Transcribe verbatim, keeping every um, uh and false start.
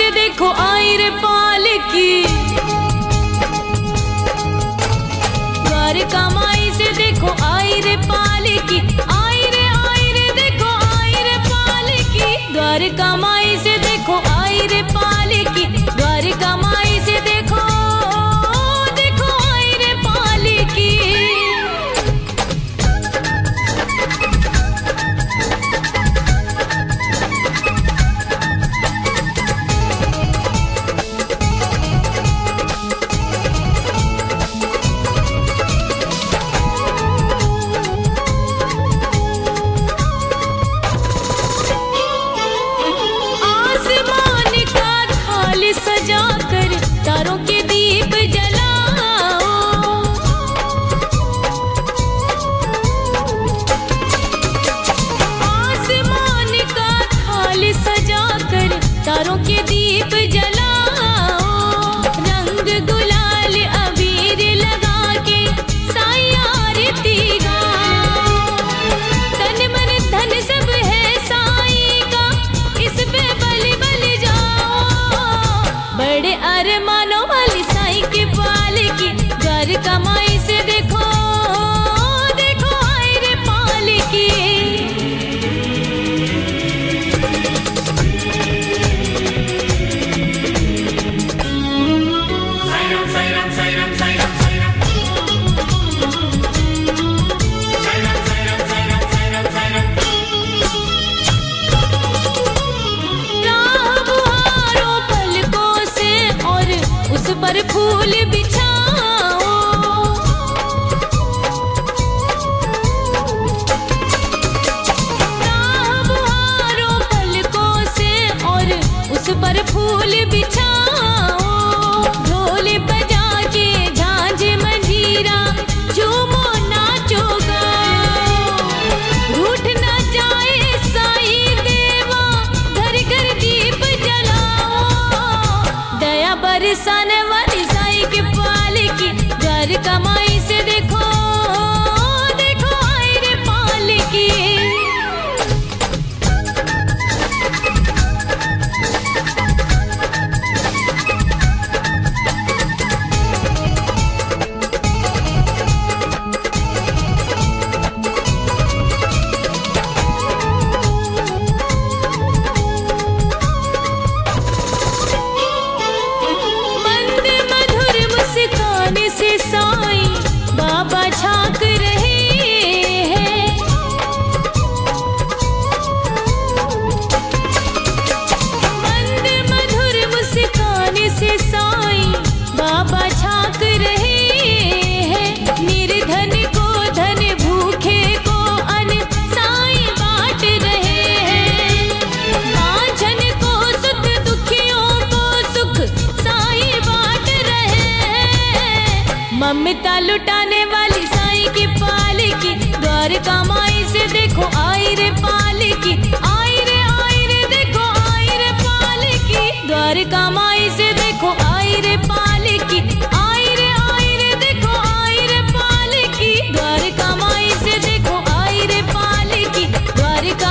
देखो आई रे पालकी, द्वारका माई से देखो आई रे पालकी, आई रे आई रे देखो आई रे पालकी, द्वारका माई से देखो आई रे पालकी, द्वारका माई से देखो देखो आई रे पालकी। सजाकर तारों के दीप जलाओ, आसमान का थाल सजाकर तारों के दीप जलाओ, रंग गुलाल अबीर लगा के साईं आरती गाओ, तन मन धन सब है साईं का, इस पे बलि बलि जाओ, बड़े अरमानों वाली साईं की पालकी, द्वारका माई से देखो देखो आई रे पालकी। पर फूल बिछाओ, राबहारों पलकों से और उस पर फूल बिछाओ, ढोल बजा के झांझ मंजीरा झूमो नाचो गाओ, रूठ ना जाए साईं देवा, घर घर दीप जलाओ, दया बरसाने द्वारका माई से देखो देखो आई रे पालकी। से साईं बाबा झांक रहे हैं, मंद मधुर मुस्कान से साईं बाबा झांक रहे हैं, निर्धन को धन भूखे को अन्न साईं बांट रहे हैं, बांझन को सुख दुखियों को सुख साईं बांट रहे हैं, ममता लुटाने वाली साईं की पालकी, द्वारका माई से देखो आई रे पालकी, आई रे आई रे देखो आई रे पालकी, द्वारका माई से देखो आई रे पालकी, आई रे आई रे देखो आई रे पालकी, द्वारका माई से देखो आई रे पालकी, द्वारका